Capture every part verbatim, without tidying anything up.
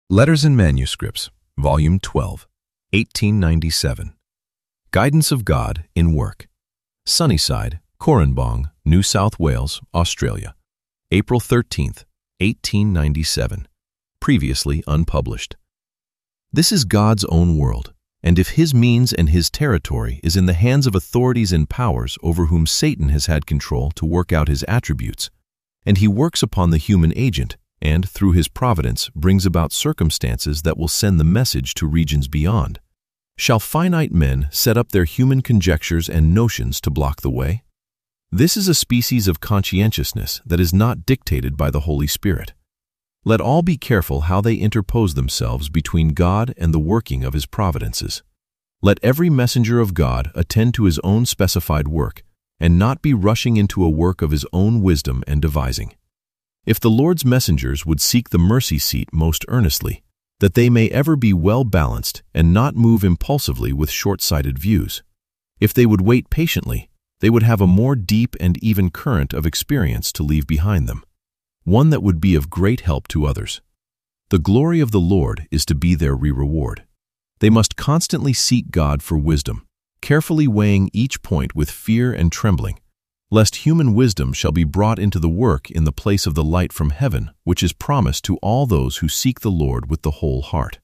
Letters and Manuscripts, Volume twelve, eighteen ninety-seven. Guidance of God in Work. Sunnyside, Corranbong, New South Wales, Australia. April thirteenth, eighteen ninety-seven. Previously unpublished. This is God's own world, and if His means and His territory is in the hands of authorities and powers over whom Satan has had control to work out his attributes, and he works upon the human agent, and, through his providence, brings about circumstances that will send the message to regions beyond, shall finite men set up their human conjectures and notions to block the way? This is a species of conscientiousness that is not dictated by the Holy Spirit. Let all be careful how they interpose themselves between God and the working of His providences. Let every messenger of God attend to his own specified work, and not be rushing into a work of his own wisdom and devising. If the Lord's messengers would seek the mercy seat most earnestly, that they may ever be well balanced and not move impulsively with short-sighted views, if they would wait patiently, they would have a more deep and even current of experience to leave behind them, one that would be of great help to others. The glory of the Lord is to be their re-reward. They must constantly seek God for wisdom, carefully weighing each point with fear and trembling, lest human wisdom shall be brought into the work in the place of the light from heaven, which is promised to all those who seek the Lord with the whole heart.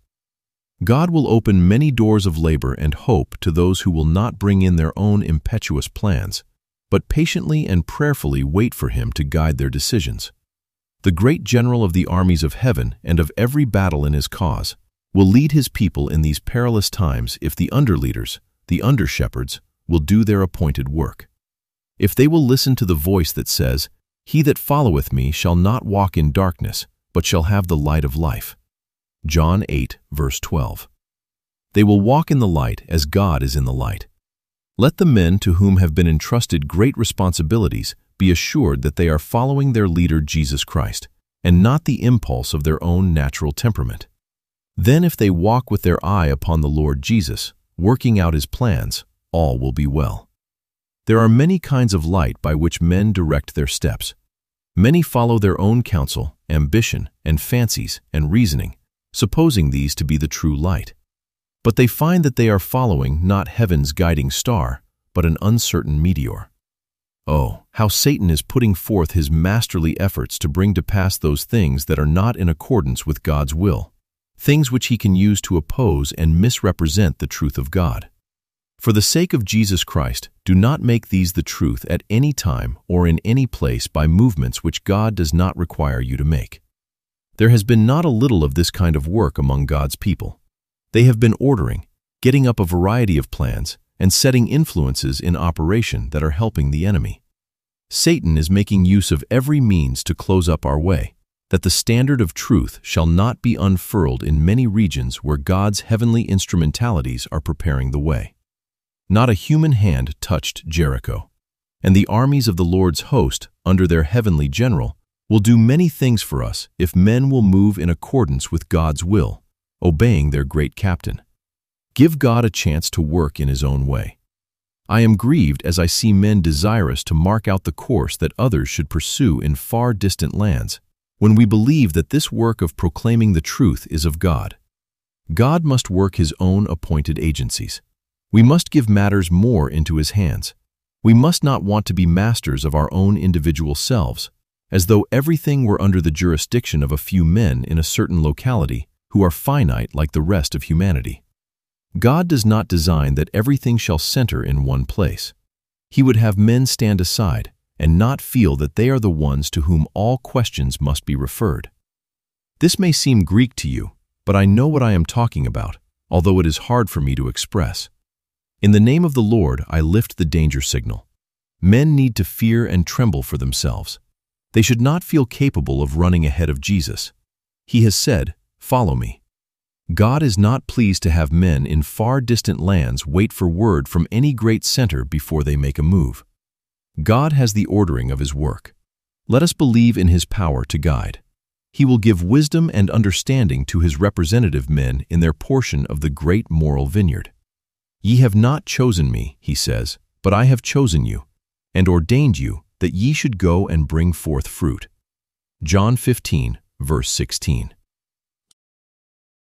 God will open many doors of labor and hope to those who will not bring in their own impetuous plans, but patiently and prayerfully wait for Him to guide their decisions. The great general of the armies of heaven and of every battle in His cause will lead His people in these perilous times if the underleaders, the under-shepherds, will do their appointed work. If they will listen to the voice that says, "He that followeth me shall not walk in darkness, but shall have the light of life." John eight, verse twelve. They will walk in the light as God is in the light. Let the men to whom have been entrusted great responsibilities be assured that they are following their leader Jesus Christ, and not the impulse of their own natural temperament. Then if they walk with their eye upon the Lord Jesus, working out His plans, all will be well. There are many kinds of light by which men direct their steps. Many follow their own counsel, ambition, and fancies, and reasoning, supposing these to be the true light. But they find that they are following not heaven's guiding star, but an uncertain meteor. Oh, how Satan is putting forth his masterly efforts to bring to pass those things that are not in accordance with God's will, things which he can use to oppose and misrepresent the truth of God. For the sake of Jesus Christ, do not make these the truth at any time or in any place by movements which God does not require you to make. There has been not a little of this kind of work among God's people. They have been ordering, getting up a variety of plans, and setting influences in operation that are helping the enemy. Satan is making use of every means to close up our way, that the standard of truth shall not be unfurled in many regions where God's heavenly instrumentalities are preparing the way. Not a human hand touched Jericho, and the armies of the Lord's host, under their heavenly general, will do many things for us if men will move in accordance with God's will, obeying their great captain. Give God a chance to work in His own way. I am grieved as I see men desirous to mark out the course that others should pursue in far distant lands, when we believe that this work of proclaiming the truth is of God. God must work His own appointed agencies. We must give matters more into His hands. We must not want to be masters of our own individual selves, as though everything were under the jurisdiction of a few men in a certain locality who are finite like the rest of humanity. God does not design that everything shall center in one place. He would have men stand aside and not feel that they are the ones to whom all questions must be referred. This may seem Greek to you, but I know what I am talking about, although it is hard for me to express. In the name of the Lord, I lift the danger signal. Men need to fear and tremble for themselves. They should not feel capable of running ahead of Jesus. He has said, "Follow me." God is not pleased to have men in far distant lands wait for word from any great center before they make a move. God has the ordering of His work. Let us believe in His power to guide. He will give wisdom and understanding to His representative men in their portion of the great moral vineyard. "Ye have not chosen me," He says, "but I have chosen you, and ordained you that ye should go and bring forth fruit." John fifteen, verse sixteen.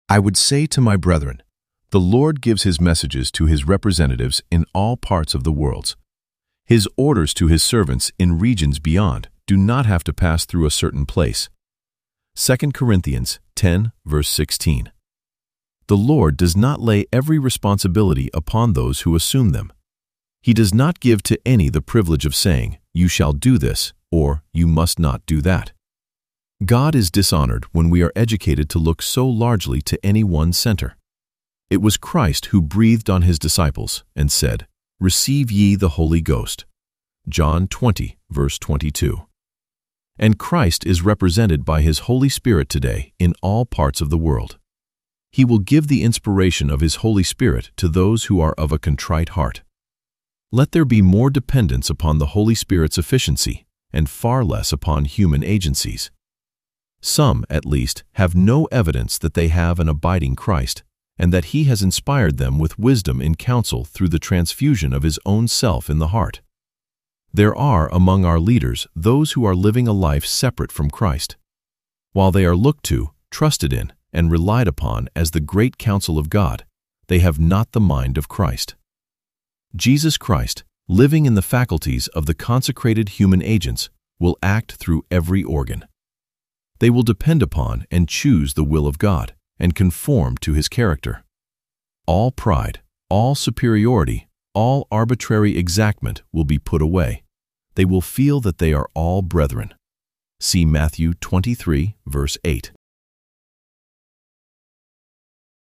I would say to my brethren, the Lord gives his messages to his representatives in all parts of the world. His orders to his servants in regions beyond do not have to pass through a certain place. Second Corinthians ten, verse sixteen. The Lord does not lay every responsibility upon those who assume them. He does not give to any the privilege of saying, "You shall do this," or "You must not do that." God is dishonored when we are educated to look so largely to any one center. It was Christ who breathed on his disciples and said, "Receive ye the Holy Ghost." John twenty, verse twenty-two. And Christ is represented by his Holy Spirit today in all parts of the world. He will give the inspiration of his Holy Spirit to those who are of a contrite heart. Let there be more dependence upon the Holy Spirit's efficiency and far less upon human agencies. Some, at least, have no evidence that they have an abiding Christ, and that he has inspired them with wisdom in counsel through the transfusion of his own self in the heart. There are among our leaders those who are living a life separate from Christ. While they are looked to, trusted in, and relied upon as the great counsel of God, they have not the mind of Christ. Jesus Christ, living in the faculties of the consecrated human agents, will act through every organ. They will depend upon and choose the will of God and conform to his character. All pride, all superiority, all arbitrary exactment will be put away. They will feel that they are all brethren. See Matthew twenty-three, verse eight.